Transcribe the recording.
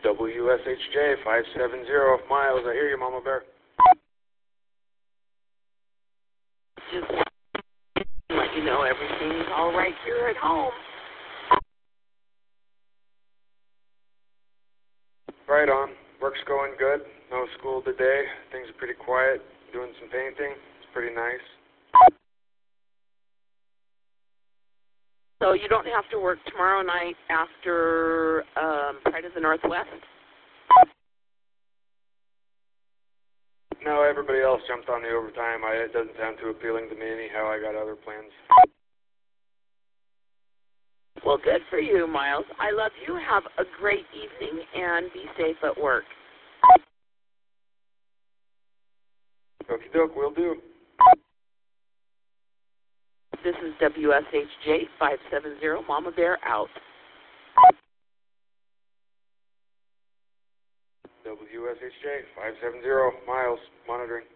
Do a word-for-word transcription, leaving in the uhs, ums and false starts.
W S H J five seven zero, Miles, I hear you, Mama Bear. Just let you know everything's all right here at home. Right on. Work's going good. No school today. Things are pretty quiet. Doing some painting. It's pretty nice. So you don't have to work tomorrow night after um, Pride of the Northwest? No, everybody else jumped on the overtime. I, it doesn't sound too appealing to me anyhow. I got other plans. Well, good for you, Miles. I love you. Have a great evening and be safe at work. Okie doke, will do. This is W S H J five seven zero, Mama Bear out. W S H J five seven zero, Miles, monitoring.